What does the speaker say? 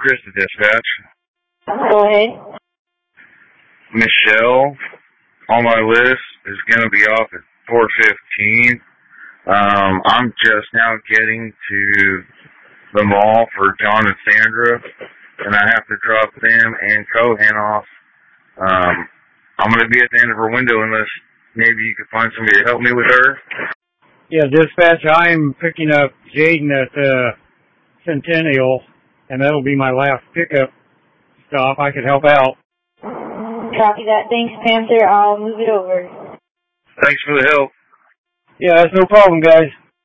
Chris the dispatch. Go ahead. Michelle on my list is going to be off at 4:15. I'm just now getting to the mall for John and Sandra, and I have to drop them and Cohen off. I'm going to be at the end of her window unless maybe you could find somebody to help me with her. Yeah, dispatch, I'm picking up Jaden at Centennial, and that'll be my last pickup stop. I could help out. Copy that. Thanks, Panther. I'll move it over. Thanks for the help. Yeah, that's no problem, guys.